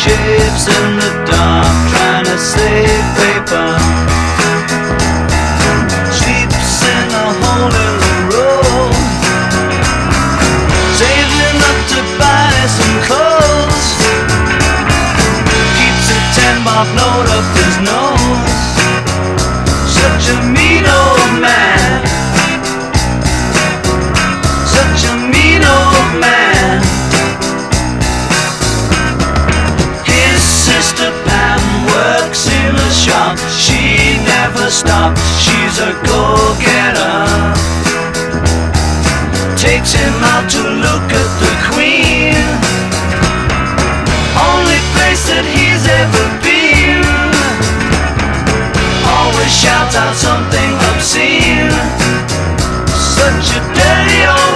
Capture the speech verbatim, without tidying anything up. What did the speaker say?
shaves in the dark, trying to save paper. Sleeps in a hole in the road, saving up to buy some clothes. Keeps a ten mark note up his nose. Such a mean old man. Such a mean old man. His sister Pam works in a shop. She never stops, she's a go-getter. Takes him out to look at the Queen, only place that he's ever been. Always shouts out something obscene. Such a dirty old